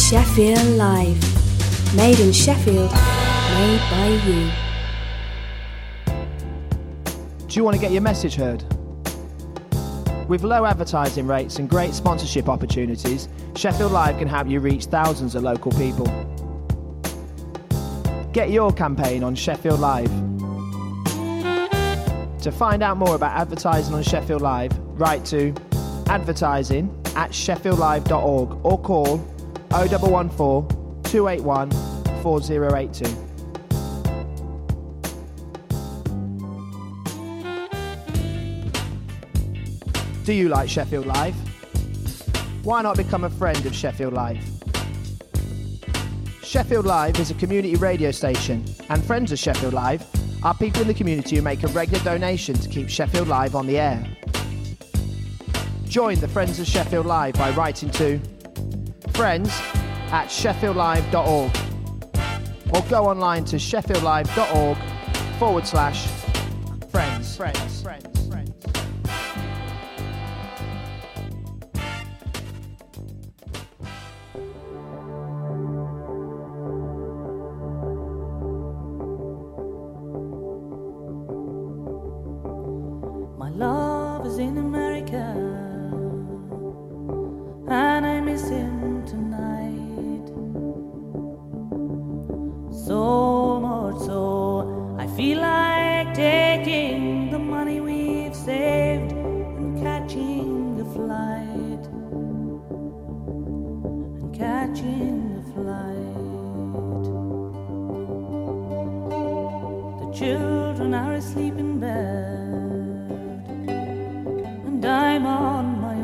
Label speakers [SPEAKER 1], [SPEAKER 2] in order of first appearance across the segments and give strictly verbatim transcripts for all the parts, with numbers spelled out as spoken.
[SPEAKER 1] Sheffield Live. Made in Sheffield, made by you.
[SPEAKER 2] Do you want to get your message heard? With low advertising rates and great sponsorship opportunities, Sheffield Live can help you reach thousands of local people. Get your campaign on Sheffield Live. To find out more about advertising on Sheffield Live, write to advertising at sheffield live dot org or call oh one one four, two eight one, four oh eight two. Do you like Sheffield Live? Why not become a friend of Sheffield Live? Sheffield Live is a community radio station, and friends of Sheffield Live are people in the community who make a regular donation to keep Sheffield Live on the air. Join the Friends of Sheffield Live by writing to friends at sheffield live dot org or go online to sheffield live dot org forward slash friends. Friends. Friends.
[SPEAKER 3] My love is in America, and I miss him tonight. So much so, I feel like taking the money we've saved and catching a flight, and catching a flight. The children are asleep in bed, and I'm on my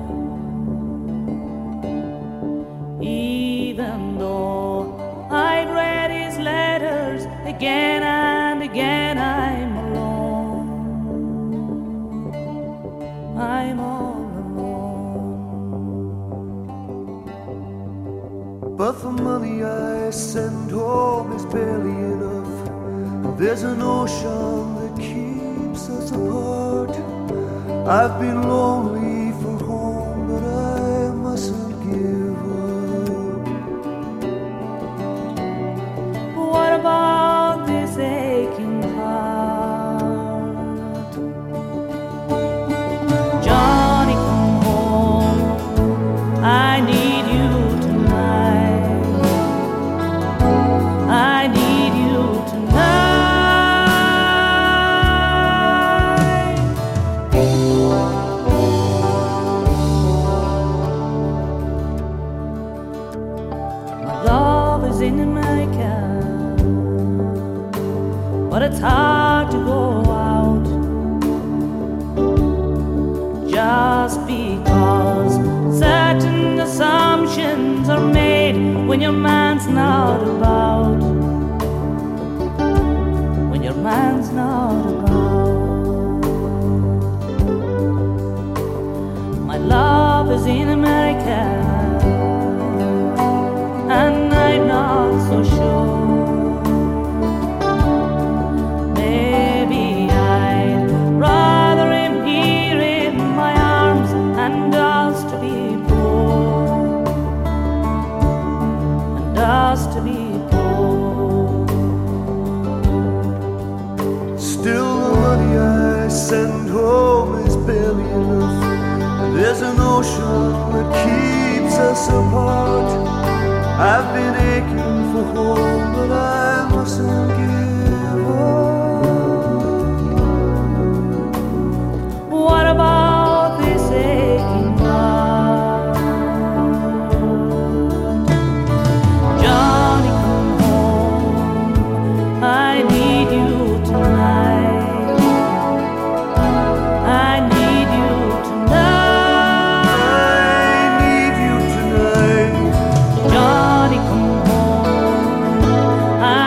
[SPEAKER 3] own. Even though I've read his letters again and again, I'm alone. I'm all alone.
[SPEAKER 4] But the money I send home is barely enough. There's an ocean that keeps us apart. I've been lonely for home, but I mustn't give up.
[SPEAKER 3] What about this aching heart? Johnny, come home, I need you tonight. I need you tonight. In America, but it's hard to go out just because certain assumptions are made when your man's not about, when your man's not about. My love is in America, and I'm not so sure. Maybe I'd rather him here in my arms and us to be poor, and us to be poor.
[SPEAKER 4] Still the money I send home is barely enough. There's an ocean that keeps us apart. I've been aching for home, but I mustn't give up.
[SPEAKER 3] What about this aching heart? Johnny, come home, I need you tonight. I need you tonight.
[SPEAKER 4] I need you tonight.
[SPEAKER 3] Johnny, come home, I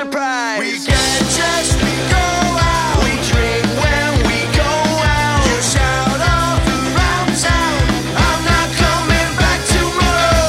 [SPEAKER 4] surprise. We get dressed, we go out, we drink when we go out. You shout off around town, I'm not coming back tomorrow.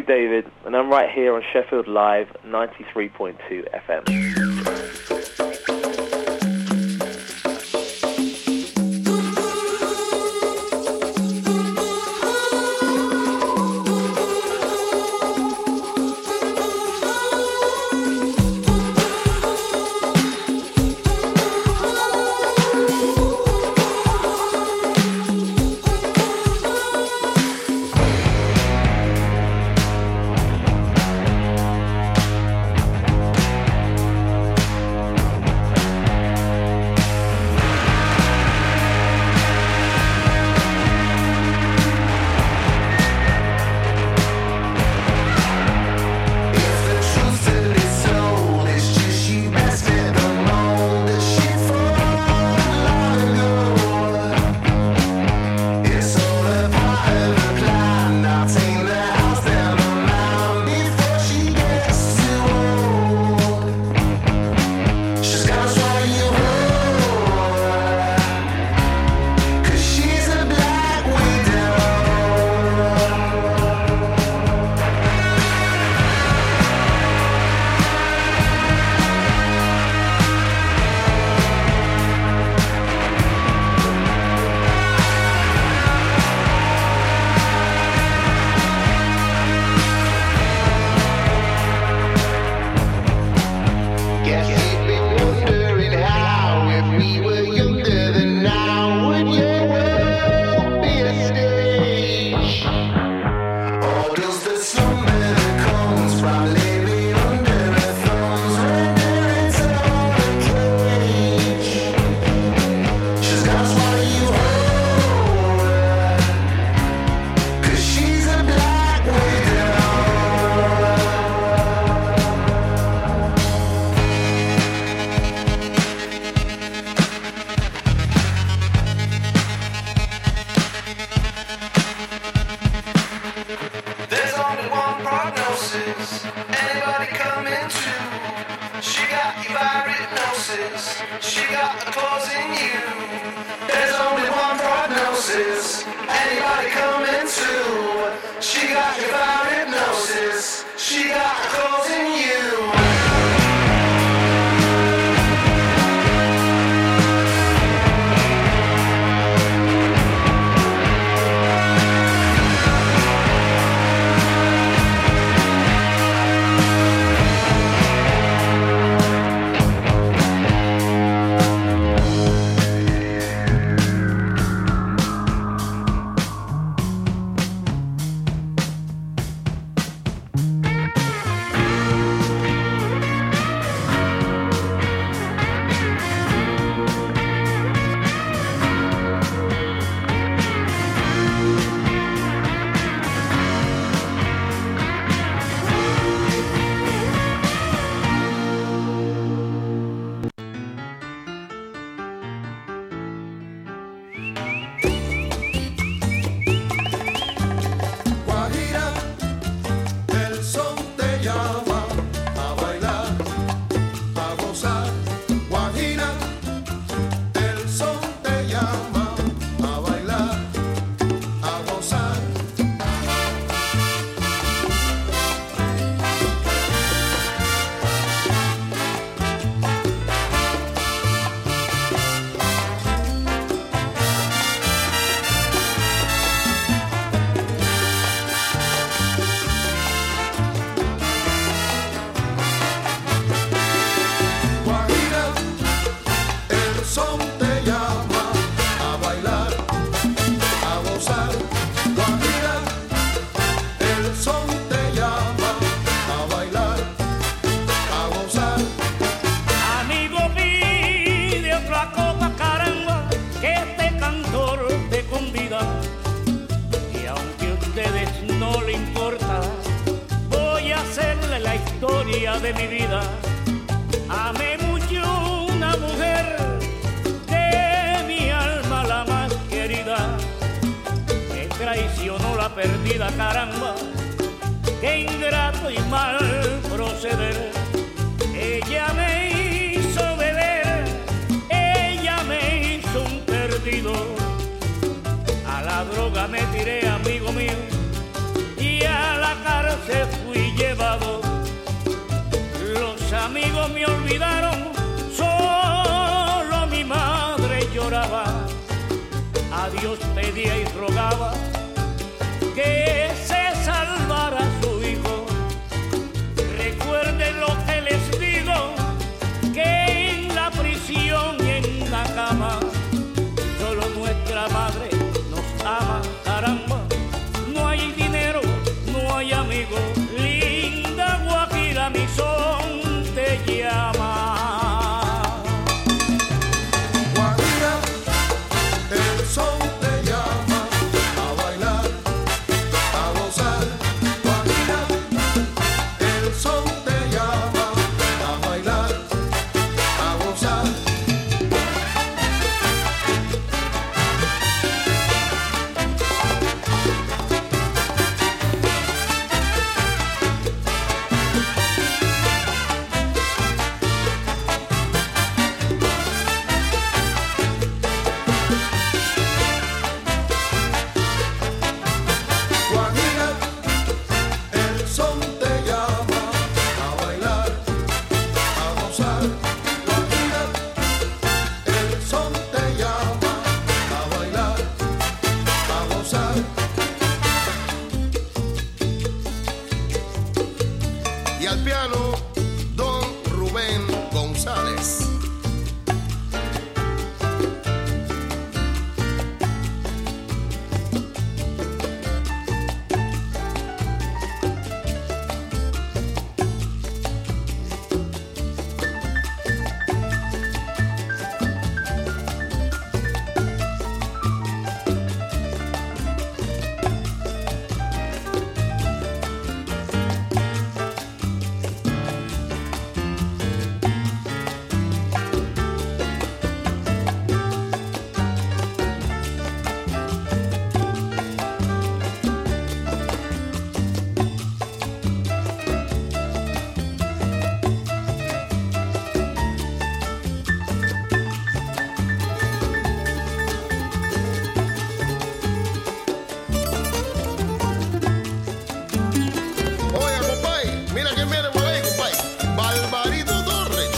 [SPEAKER 5] David, and I'm right here on Sheffield Live ninety-three point two F M.
[SPEAKER 3] De mi vida, amé mucho una mujer de mi alma la más querida, me traicionó la perdida, caramba, qué ingrato y mal proceder. Ella me hizo beber, ella me hizo un perdido, a la droga me tiré, amigo mío, y a la cárcel se fui llevado. Los amigos me olvidaron, solo mi madre lloraba. A Dios pedía y rogaba que se salvara su hijo. Recuerden lo que les digo, que en la prisión y en la cama solo nuestra madre nos ama, caramba. No hay dinero, no hay amigos, linda Guajira, mi son te llama.
[SPEAKER 6] Guajira, el son te llama a bailar, a gozar. Guajira, el son te llama a bailar, a gozar. Guajira, el son te llama a bailar, a gozar. Guajira, el son te llama a bailar, a gozar. Y al piano, don Rubén González. Oiga, compay, mira quién viene por ahí, compay. Barbarito Torres.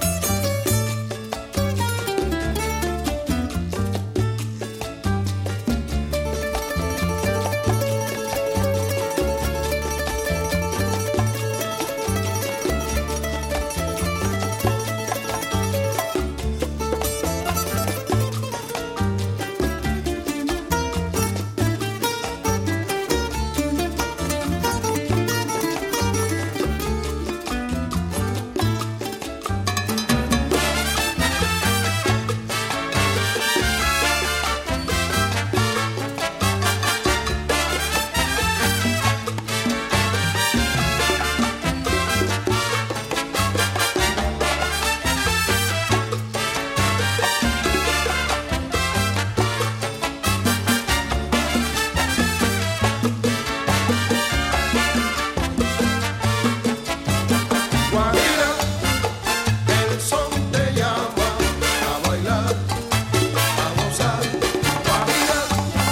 [SPEAKER 6] Guajira, el son te llama a bailar, a gozar. Guajira,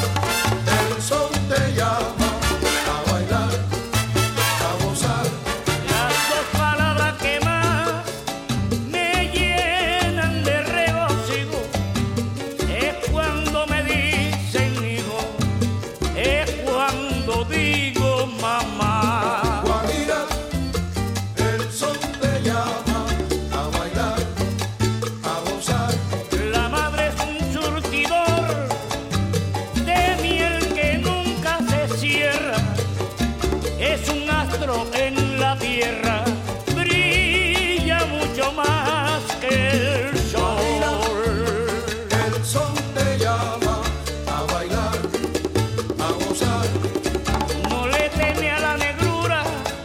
[SPEAKER 6] el son te llama a bailar, a gozar.
[SPEAKER 3] Las dos palabras que más me llenan de regocijo es cuando me dicen hijo, es cuando digo mamá.
[SPEAKER 6] Guajira, el son te llama a bailar, a gozar.
[SPEAKER 3] La madre es un surtidor de miel que nunca se cierra, es un astro en la tierra, brilla mucho más que el sol.
[SPEAKER 6] El son te llama a bailar, a gozar.
[SPEAKER 3] No le teme a la negrura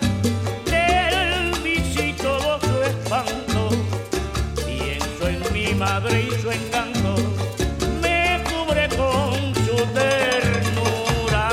[SPEAKER 3] del visito su espanto, pienso en mi madre y su encanto, me cubre con su ternura.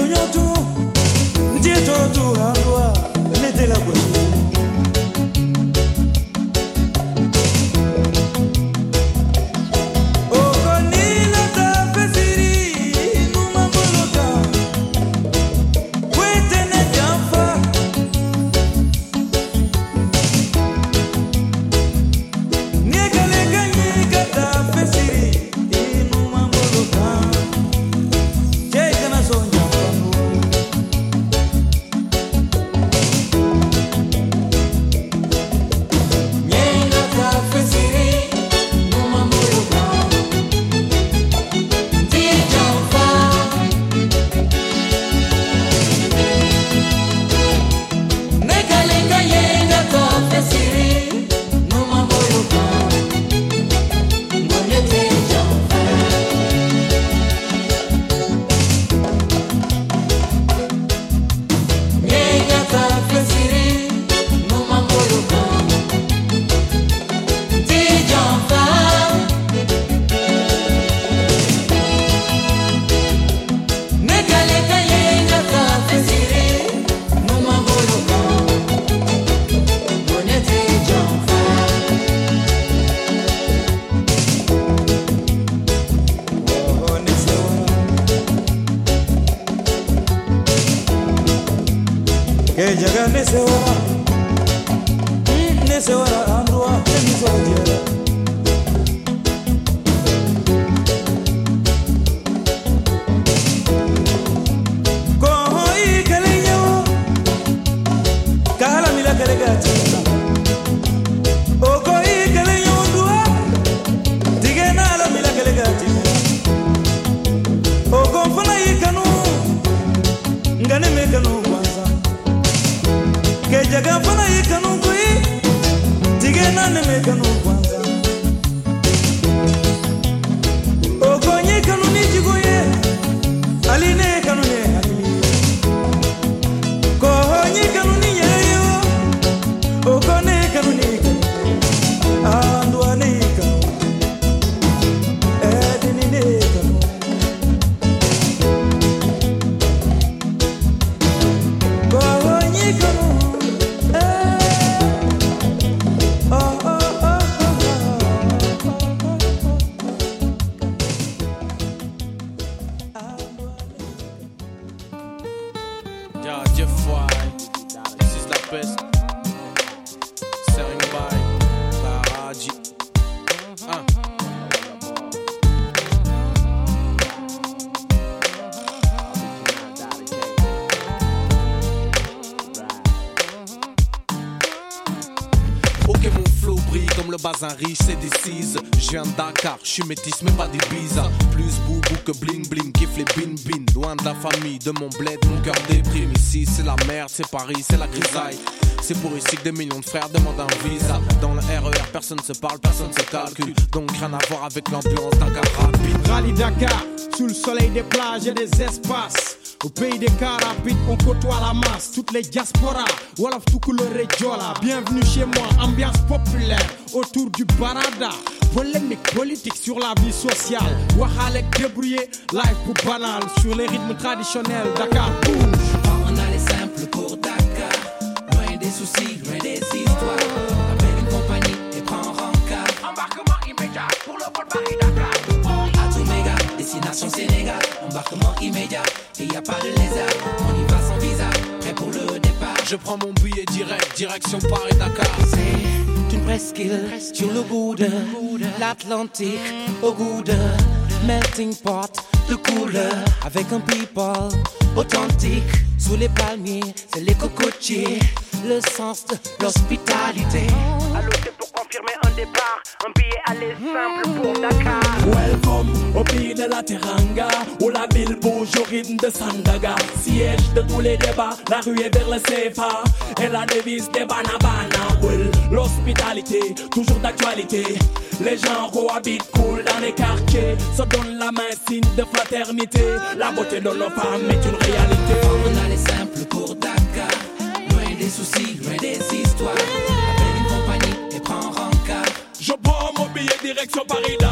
[SPEAKER 7] Un riche, c'est des cises. Je viens de Dakar, je suis métis, mais pas des bises. Plus boubou que bling bling, kiffe les bin bin. Loin de la famille, de mon bled, mon cœur déprime. Ici, c'est la merde, c'est Paris, c'est la grisaille. C'est pour ici que des millions de frères demandent un visa. Dans le R E R, personne se parle, personne se calcule. Donc rien à voir avec l'ambiance Dakar rapide.
[SPEAKER 8] Rallye Dakar, sous le soleil des plages et des espaces. Au pays des cars rapides, on côtoie la masse. Toutes les diasporas, Wolof tout couleur et Diola. Bienvenue chez moi, ambiance populaire autour du barada. Polémique politique sur la vie sociale. Wahalek débrouillé, live pour banal. Sur les rythmes traditionnels, Dakar bouge.
[SPEAKER 9] On a les simples pour Dakar. Loin des soucis, loin des histoires. Appelle une compagnie et prends rencard. Embarquement immédiat pour le vol Paris-Dakar. Atoméga, destination Sénégal. Embarquement immédiat. Et y a pas de lézard, on y va sans visa, prêt pour le départ.
[SPEAKER 7] Je prends mon billet direct, direction Paris-Dakar.
[SPEAKER 9] C'est une presqu'île sur le bout de l'Atlantique, au goût de melting pot de couleur, avec un people authentique. Sous les palmiers, c'est les cocotiers, le sens de l'hospitalité.
[SPEAKER 10] Allô, c'est pour confirmer un départ, un billet aller simple pour Dakar.
[SPEAKER 11] Welcome au pays de la Teranga, où la ville bouge au rythme de Sandaga. Siège de tous les débats, la rue est vers le C F A et la devise des Banabana. Well, l'hospitalité, toujours d'actualité. Les gens cohabitent cool dans les quartiers, se donnent la main, signe de fraternité. La beauté de nos femmes est une réalité.
[SPEAKER 9] On a les simples pour Dakar, loin des soucis, loin des histoires. Appelle une compagnie et prends rencard.
[SPEAKER 11] Je prends mon billet direction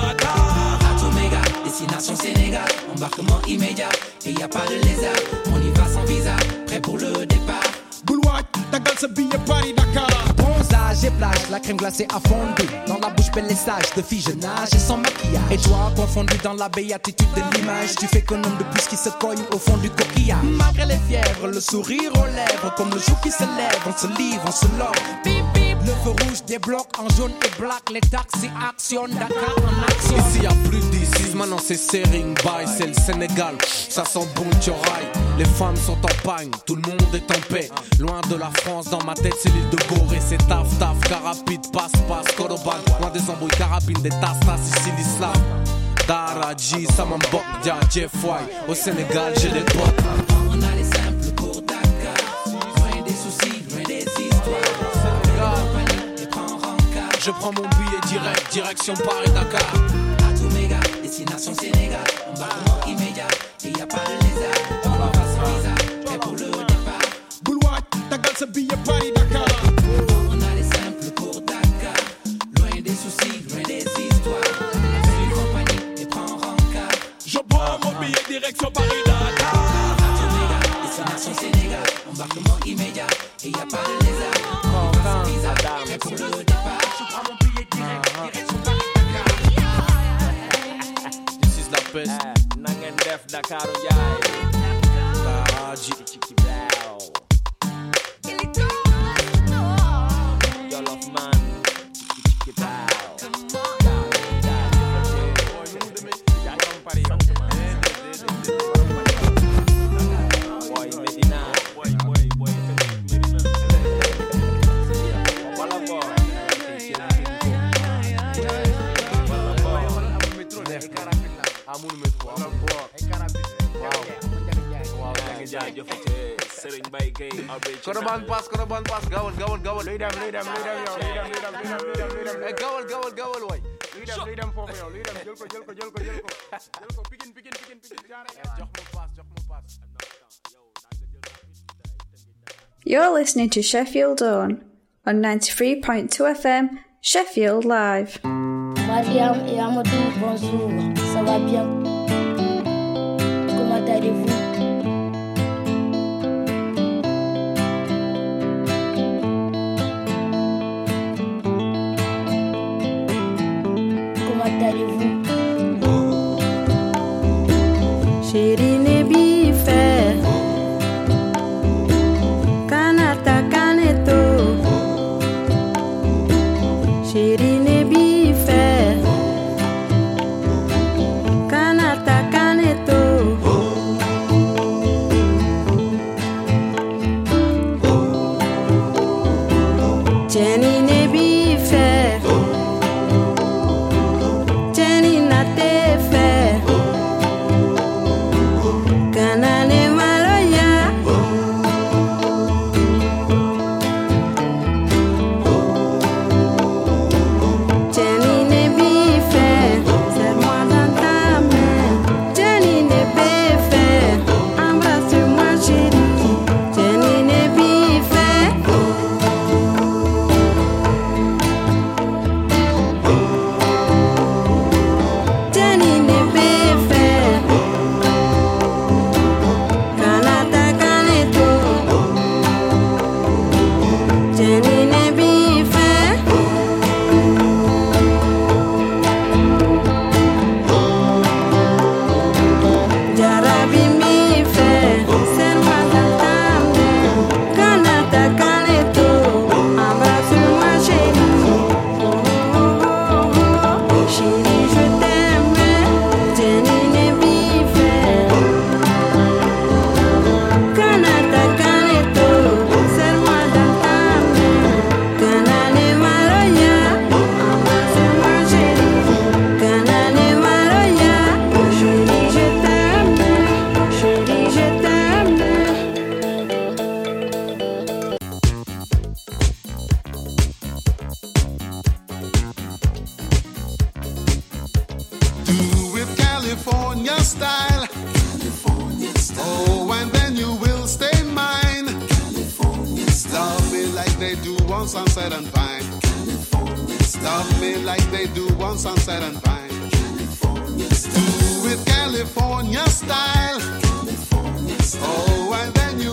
[SPEAKER 11] Paris-Dakar.
[SPEAKER 9] Atoméga, destination Sénégal. Embarquement immédiat et y a pas de lézard. On y visa, prêt pour le départ.
[SPEAKER 8] Boulouac, ta gueule, c'est billet Paris Dakar.
[SPEAKER 12] Bronzage et plage, la crème glacée a fondu. Dans la bouche belle et sage, de fille je nage et sans maquillage. Et toi, confondu dans la béatitude de l'image, tu fais qu'un homme de plus qui se cogne au fond du coquillage. Malgré les fièvres, le sourire aux lèvres, comme le jour qui se lève, on se livre, on se love. Bip bip, le feu rouge débloque en jaune et black, les taxis actionnent, Dakar en action.
[SPEAKER 7] Ici y'a plus d'ici, maintenant c'est Sering Bay, c'est le Sénégal, ça sent bon tchoraï. Les femmes sont en pagne, tout le monde est en paix. Loin de la France, dans ma tête c'est l'île de Gorée. C'est taf taf, carapide, passe passe, Cordoban. Loin des embrouilles, carabines, des tas tas, ici l'islam. Daraji, Samambok, Dia, Jeff White. Au Sénégal j'ai des potes.
[SPEAKER 9] On a les simples pour Dakar, loin des soucis, loin des histoires. Compagnie et prends rencard.
[SPEAKER 7] Je prends mon billet direct, direction Paris-Dakar.
[SPEAKER 9] À tout méga, destination Sénégal. Embarquement immédiat, et y a pas de lézard. On va passer visa, prêt pour le départ.
[SPEAKER 8] Boulouac, ta gueule, c'est billet Paris Dakar.
[SPEAKER 9] On a les simples pour Dakar, loin des soucis, loin des histoires. Appelle une compagnie et prends rencard.
[SPEAKER 11] Je prends mon billet direction Paris-Dakar.
[SPEAKER 9] À tout méga, destination Sénégal. Embarquement immédiat, et y a pas de lézard. On va passer visa, prêt pour le départ. Je prends mon billet direct, direction Paris-Dakar.
[SPEAKER 7] This is la peste.
[SPEAKER 13] Nangen def Dakar Ndiaye.
[SPEAKER 7] Daraji.
[SPEAKER 13] Jollof man. Boy Medina. Boy boy boy Medina. Wala boy.
[SPEAKER 7] Amul metro, amul
[SPEAKER 13] Serigne Baye Gueye.
[SPEAKER 7] Koroban pass, Koroban pass, gawal, gawal, gawal. Luy dem, luy dem, luy dem, yow, luy dem, luy dem, luy dem, luy dem, luy dem. Eh, gawal, gawal, gawal, waay. Luy dem, luy dem foofu yow, luy dem, jël ko, jël ko, jël ko, jël ko. Jël ko, pikin, pikin, pikin, pikin, jaare. Jox ma pass, jox ma pass.
[SPEAKER 14] You're listening to Sheffield On on ninety-three point two F M, Sheffield Live.
[SPEAKER 15] Mariam et Amadou, bonjour, ça va bien? Comment allez-vous? Comment allez-vous?
[SPEAKER 14] Chérie Nebi fait Kanata Kaneto. Chérie Nebi fait Kanata Kaneto. Jenny Nebi fait Jenny Nate fait Kanane Maloya. Jenny Nebi fait serre-moi dans ta main. Jenny Nebi fait embrasse-moi chérie. Jenny Nebi fait Jenny Nebi fait Kanata Kaneto. Jenny Nebi fait Jarabi mi fait serre-moi dans ta main. Kanata Kaneto, embrasse-moi chérie. Oh, oh, oh, oh, chérie je t'aime. Jenny Nebi fait Kanata Kaneto, serre-moi dans ta main. Kanane Maloya, embrasse-moi chérie. Kanane Maloya, chérie je t'aime. Chérie je t'aime.
[SPEAKER 6] Do it California style. California style. Oh, and then you will stay mine. California style. Love me like they do on Sunset and Pine. California style. Love me like they do on Sunset and Pine. California style. Do it California style. California style. Oh, and then you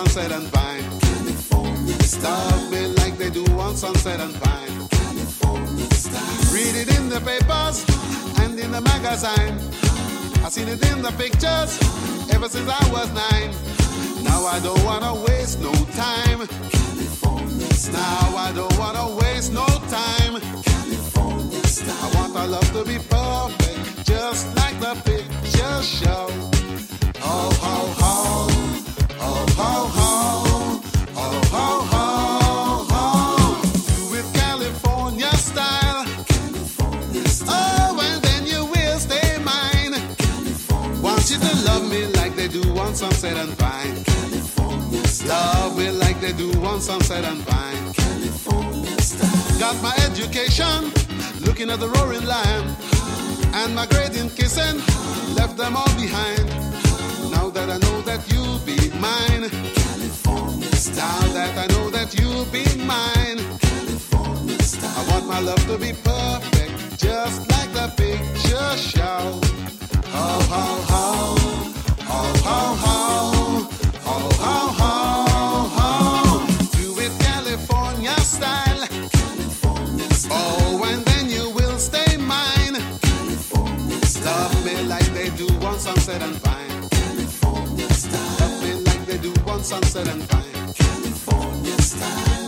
[SPEAKER 6] Sunset and Vine. California style. Love me like they do on Sunset and Vine. California style. Read it in the papers and in the magazine. I've seen it in the pictures ever since I was nine. Now I don't wanna waste no time. California style. Now I don't wanna waste no time. California style. I want our love to be perfect, just like the pictures show. Ho ho ho, ho ho ho, ho ho ho ho. Do it California style. California style. Oh, and then you will stay mine. California want you to love me like they do on Sunset and Vine. California style. Love me like they do on Sunset and Vine. California style. Got my education, looking at the roaring lion, and my gradient kissing, left them all behind. Now that I know that you'll be mine, California style. Now that I know that you'll be mine, California style. I want my love to be perfect, just like the picture show. Ho ho ho, ho ho ho, ho ho ho ho. Do it California style, California style. Oh, and then you will stay mine, California style. Love me like they do on Sunset and Vine. Love me like they do on Sunset and Vine. California style.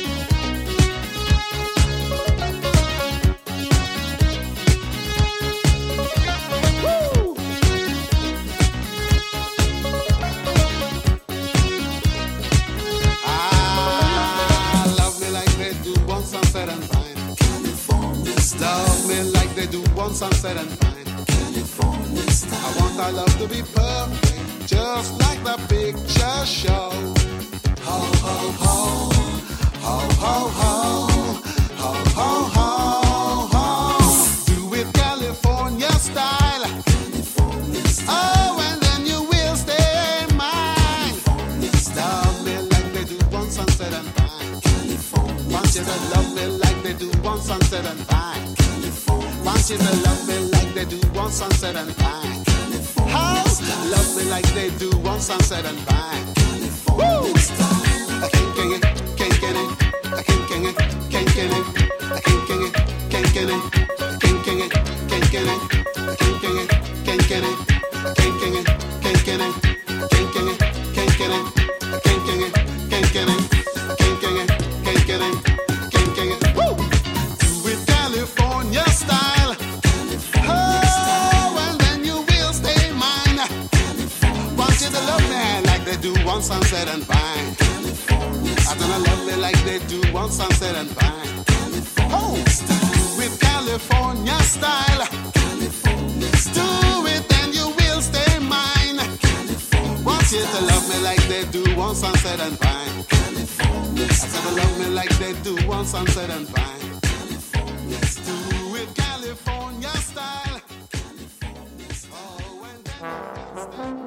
[SPEAKER 6] Woo! Ah, love me like they do on Sunset and Vine. California style. Love me like they do on Sunset and Vine. California style. I want our love to be perfect, just like the picture show. Ho ho ho, ho ho ho, ho ho ho ho. Do it California style. California style. Oh, and then you will stay mine. Love me like they do on Sunset and Vine. California. Want you to love me like they do on Sunset and Vine. California. Want you to love me like they do on Sunset and Vine. House, love me like they do on Sunset and Vine. Woo! I can't get it, can't get it, I can't get it, can't get it, I can't get it, can't get it, I can't get it, can't get it, I can't get it, can't get it, I can't get it, can't get it, I can't get it, can't get it, I can't get it, can't get it, I can't get it, can't get it, I can't get it. Woo! Do it California style. Do on Sunset and Vine. I'm gonna love me like they do on Sunset and Vine. Oh, with California style. Do it and you will stay mine. Want you to love me like they do on Sunset and Vine. I'm gonna love me like they do on Sunset and Vine. Do it California style. Oh, and then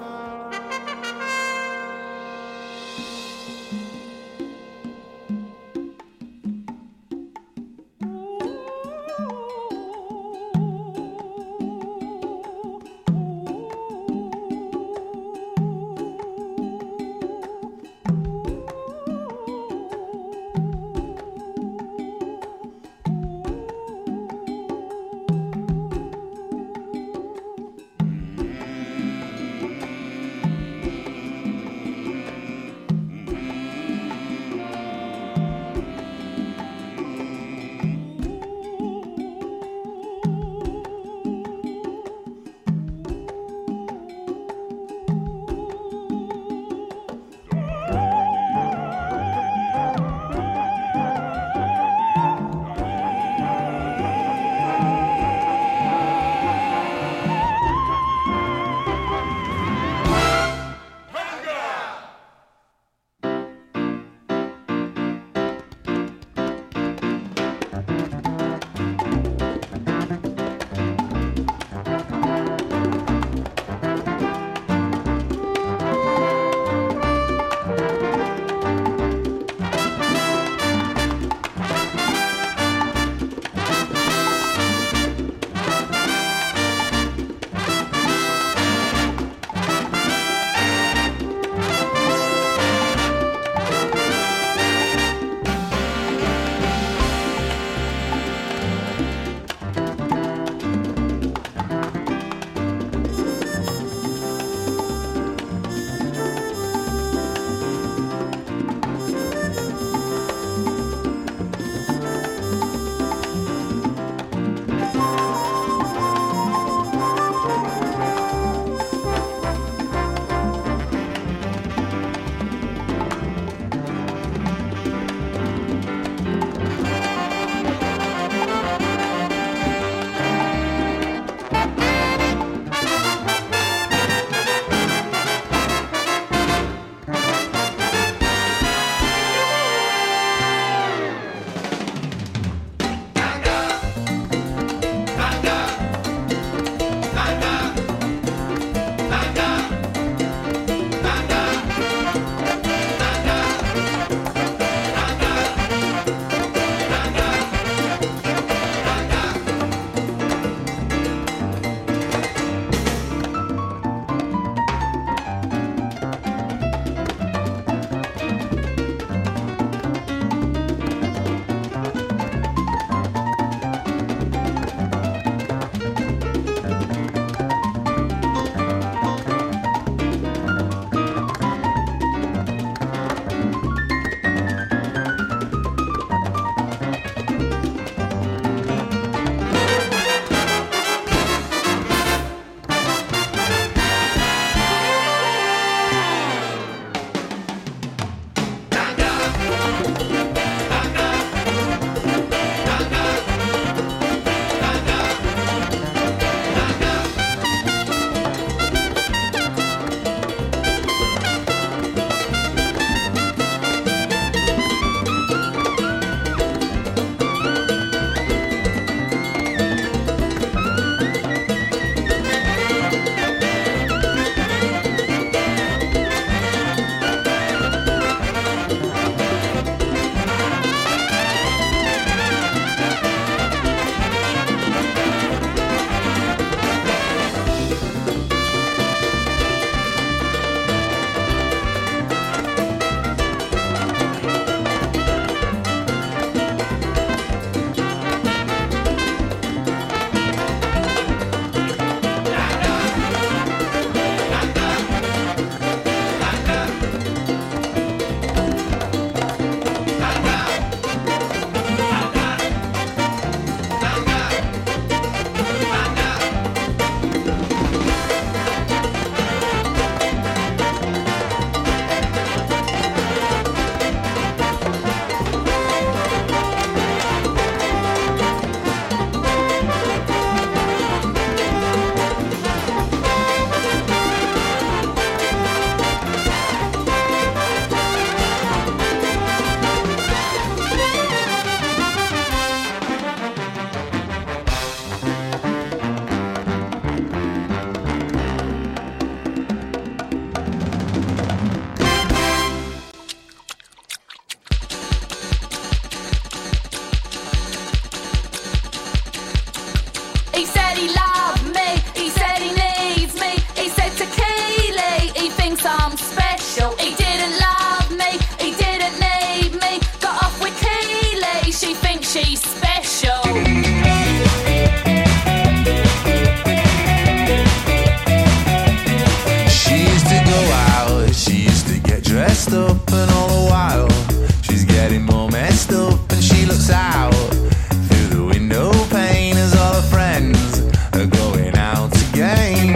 [SPEAKER 16] dressed up, and all the while she's getting more messed up. And she looks out through the window pane as all her friends are going out again.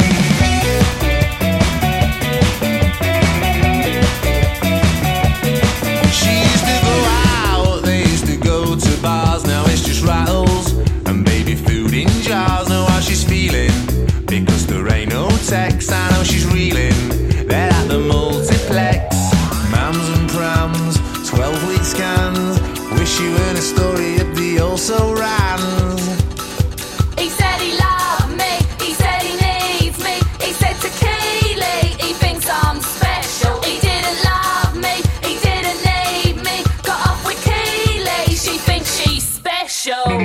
[SPEAKER 16] She used to go out, they used to go to bars. Now it's just rattles and baby food in jars. Know how she's feeling, because there ain't no text. I know she's reeling, they're at the multiplex. Mams and prams, twelve week scans. Wish you heard a story of the also rans.
[SPEAKER 17] He said he loved me, he said he needs me. He said to Keely, he thinks I'm special. He didn't love me, he didn't need me. Got off with Keely, she thinks she's special.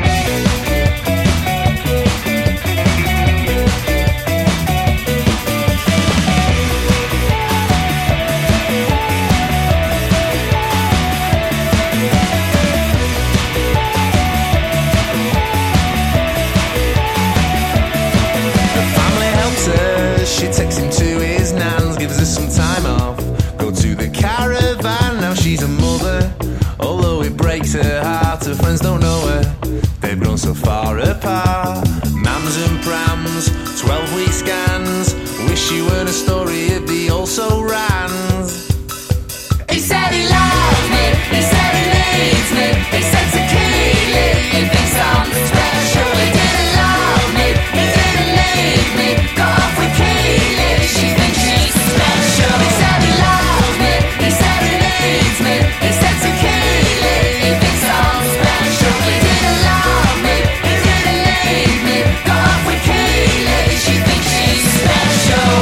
[SPEAKER 16] She takes him to his nan's, gives her some time off, go to the caravan. Now she's a mother, although it breaks her heart. Her friends don't know her, they've grown so far apart. Mams and prams, twelve week scans. Wish you weren't a story of the also rans.
[SPEAKER 17] He said he loves me, he said he needs me. He said to Keely, he thinks I'm special. He didn't love me, he didn't need me. Got off with Keely, she thinks she's special. He said he loves me, he said he needs me. He said to Keely, he thinks I'm special. He didn't love me, he didn't need me. Got off with Keely, she thinks she's special.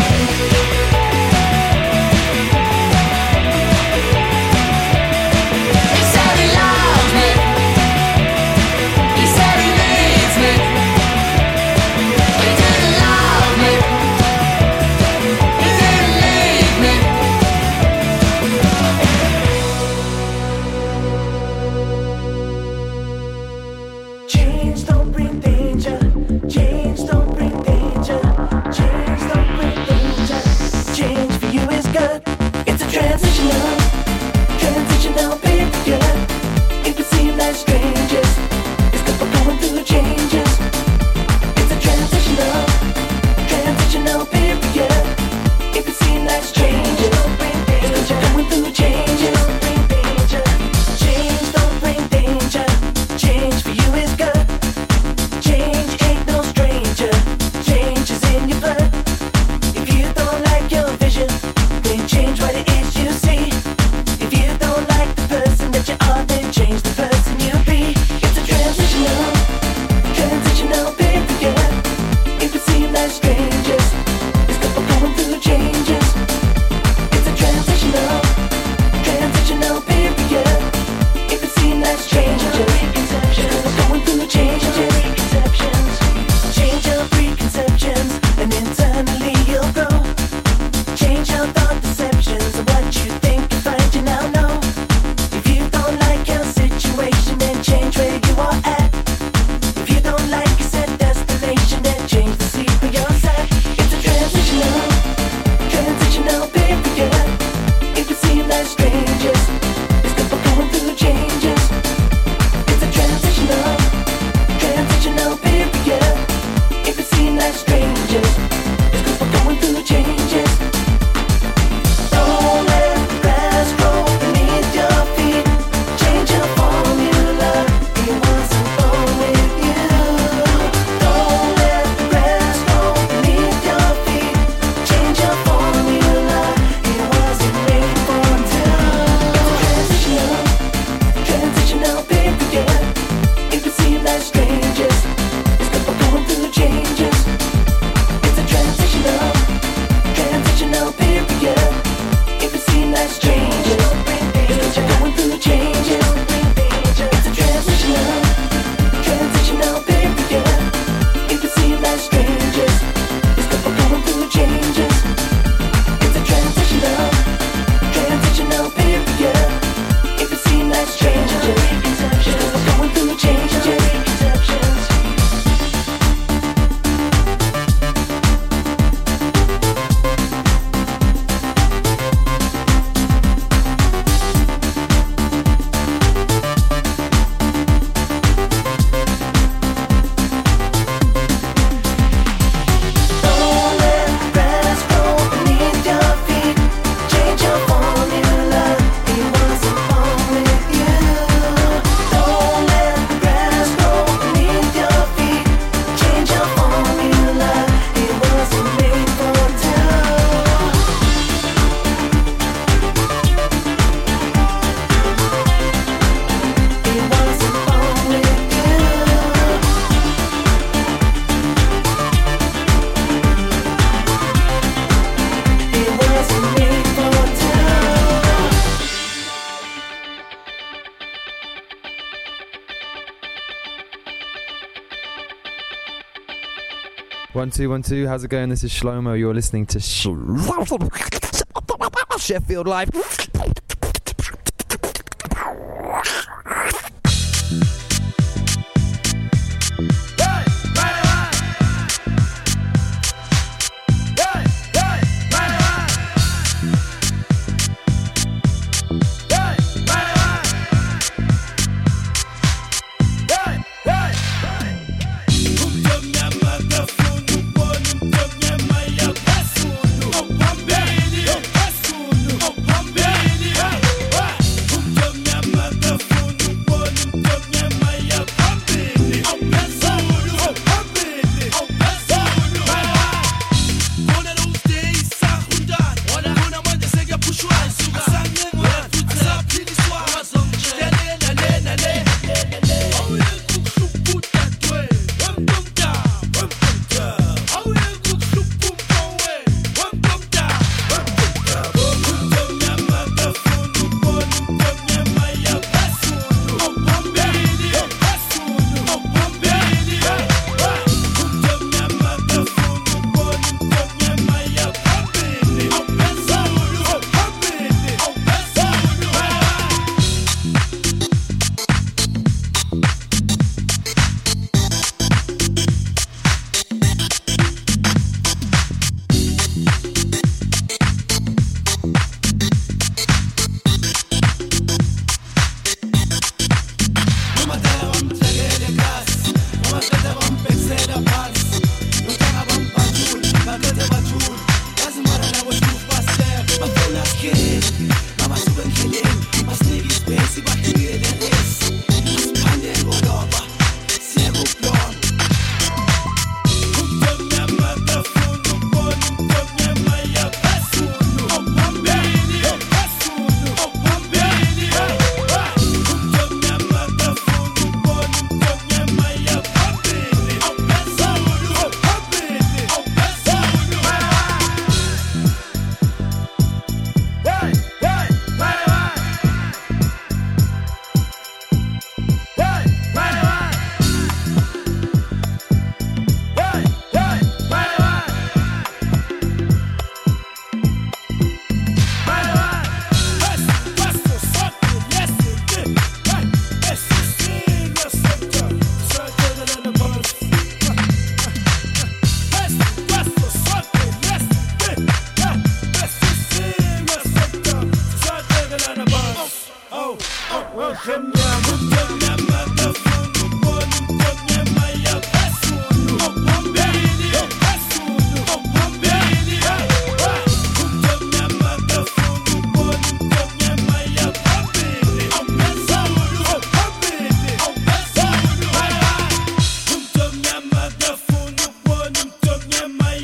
[SPEAKER 17] He said he loves me, he said he needs me. He didn't love me,
[SPEAKER 18] One, two, one, two. How's it going? This is Shlomo. You're listening to Sh- Sheffield Live.